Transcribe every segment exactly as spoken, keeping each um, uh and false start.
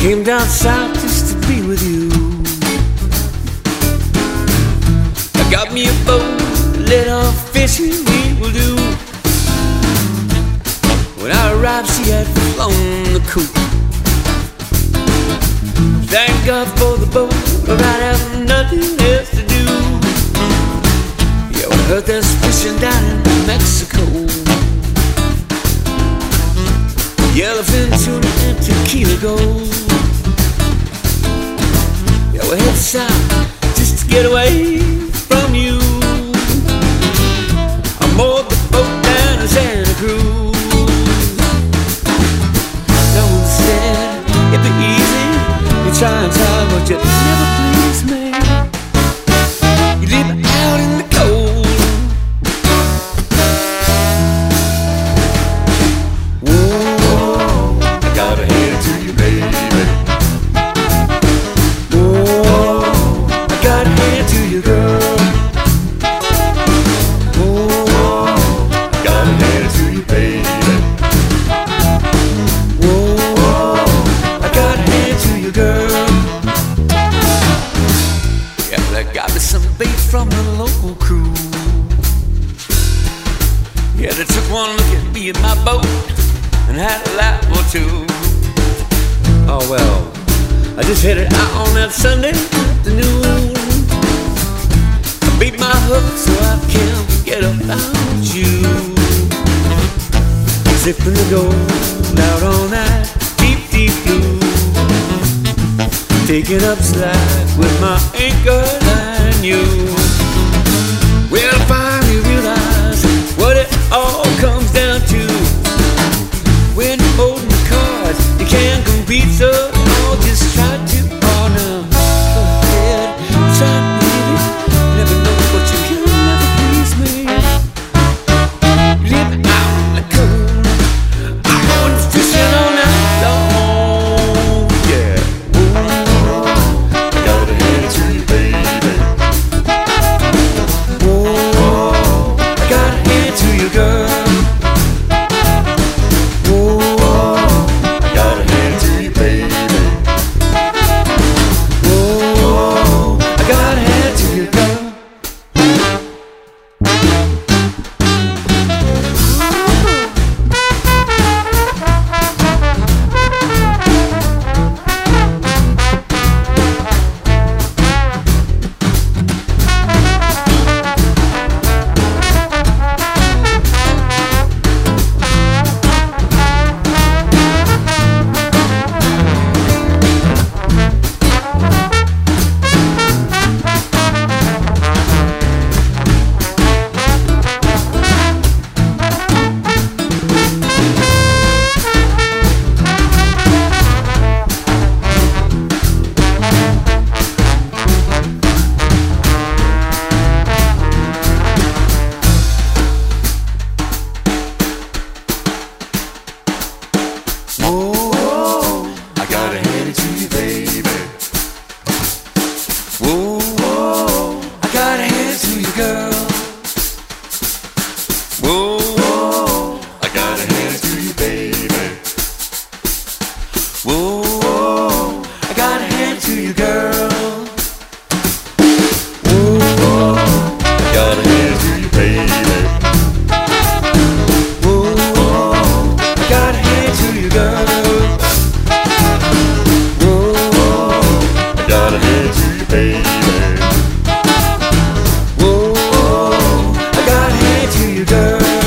Came down south just to be with you. I got me a boat, a little fishing we will do. When I arrived, she had flown the coop. Thank God for the boat, but I have nothing else to do. Yeah, I heard there's fishing down in Mexico. Yellowfin tuna and tequila gold. Yeah, we're headed south just to get away from you. I moored the boat down in Santa Cruz. No one said it'd be easy. You try and try, but you never please me. You leave me out in the cold. Whoa, I gotta hand it to you, baby. Whoa, I gotta hand it to you, girl. Whoa, I gotta hand it to you, baby. Whoa, I gotta hand it to you, girl. Yeah, well, I got me some bait from the local crew. Yeah, they took one look at me in my boat and had a laugh or two. Oh well, I just headed out on that Sunday afternoon. I beat my hook so I can't forget about you. Sipping the gold out on that deep, deep blue. Taking up slack with my anchor line you. Well, I finally realized what it all comes down to. When you're holding the cards, you can't compete, so I'll just try to honor. Go ahead, try baby. Never know what you can never please me. Leave me out in the cold. I went fishing all night long. Yeah. Ooh, I gotta hand it to you, baby. Whoa, I gotta hand it to you, girl.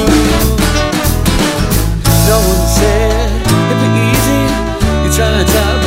Try, try.